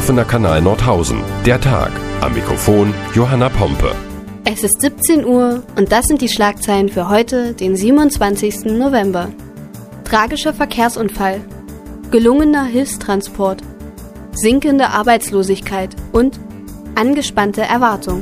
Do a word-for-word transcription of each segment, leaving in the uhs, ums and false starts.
offener Kanal Nordhausen. Der Tag. Am Mikrofon Johanna Pompe. Es ist siebzehn Uhr und das sind die Schlagzeilen für heute, den siebenundzwanzigsten November. Tragischer Verkehrsunfall, gelungener Hilfstransport, sinkende Arbeitslosigkeit und angespannte Erwartung.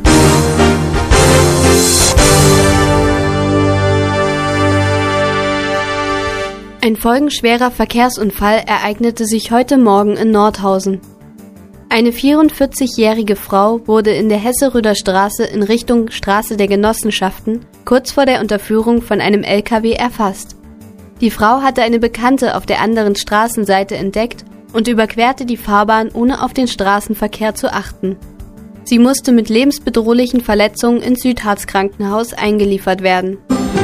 Ein folgenschwerer Verkehrsunfall ereignete sich heute Morgen in Nordhausen. Eine vierundvierzigjährige Frau wurde in der Hesse-Röder Straße in Richtung Straße der Genossenschaften kurz vor der Unterführung von einem L K W erfasst. Die Frau hatte eine Bekannte auf der anderen Straßenseite entdeckt und überquerte die Fahrbahn, ohne auf den Straßenverkehr zu achten. Sie musste mit lebensbedrohlichen Verletzungen ins Südharz-Krankenhaus eingeliefert werden.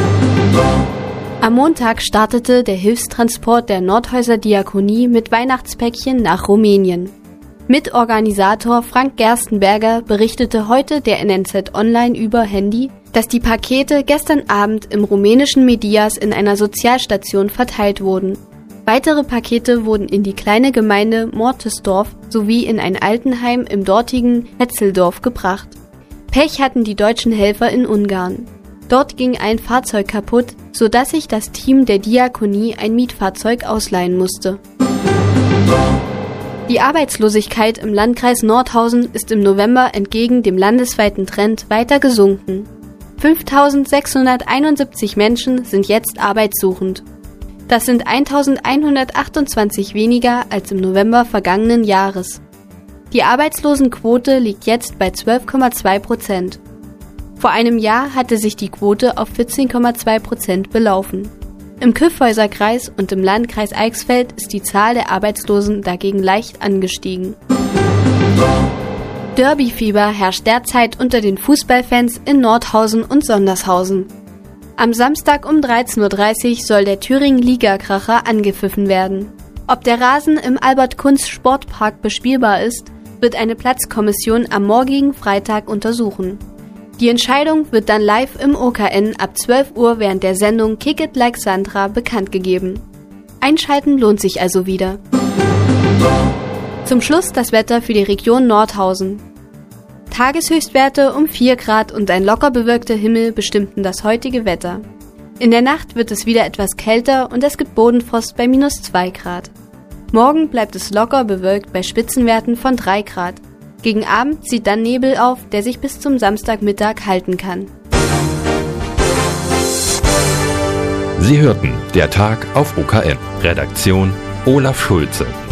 Am Montag startete der Hilfstransport der Nordhäuser Diakonie mit Weihnachtspäckchen nach Rumänien. Mitorganisator Frank Gerstenberger berichtete heute der N N Z Online über Handy, dass die Pakete gestern Abend im rumänischen Medias in einer Sozialstation verteilt wurden. Weitere Pakete wurden in die kleine Gemeinde Mortesdorf sowie in ein Altenheim im dortigen Hetzeldorf gebracht. Pech hatten die deutschen Helfer in Ungarn. Dort ging ein Fahrzeug kaputt, sodass sich das Team der Diakonie ein Mietfahrzeug ausleihen musste. Die Arbeitslosigkeit im Landkreis Nordhausen ist im November entgegen dem landesweiten Trend weiter gesunken. fünftausendsechshunderteinundsiebzig Menschen sind jetzt arbeitssuchend. Das sind eintausendeinhundertachtundzwanzig weniger als im November vergangenen Jahres. Die Arbeitslosenquote liegt jetzt bei zwölf Komma zwei Prozent. Vor einem Jahr hatte sich die Quote auf vierzehn Komma zwei Prozent belaufen. Im Kyffhäuserkreis und im Landkreis Eichsfeld ist die Zahl der Arbeitslosen dagegen leicht angestiegen. Derbyfieber herrscht derzeit unter den Fußballfans in Nordhausen und Sondershausen. Am Samstag um dreizehn Uhr dreißig soll der Thüringen-Ligakracher angepfiffen werden. Ob der Rasen im Albert-Kunz-Sportpark bespielbar ist, wird eine Platzkommission am morgigen Freitag untersuchen. Die Entscheidung wird dann live im O K N ab zwölf Uhr während der Sendung Kick It Like Sandra bekannt gegeben. Einschalten lohnt sich also wieder. Zum Schluss das Wetter für die Region Nordhausen. Tageshöchstwerte um vier Grad und ein locker bewölkter Himmel bestimmten das heutige Wetter. In der Nacht wird es wieder etwas kälter und es gibt Bodenfrost bei minus zwei Grad. Morgen bleibt es locker bewölkt bei Spitzenwerten von drei Grad. Gegen Abend zieht dann Nebel auf, der sich bis zum Samstagmittag halten kann. Sie hörten der Tag auf O K N. Redaktion Olaf Schulze.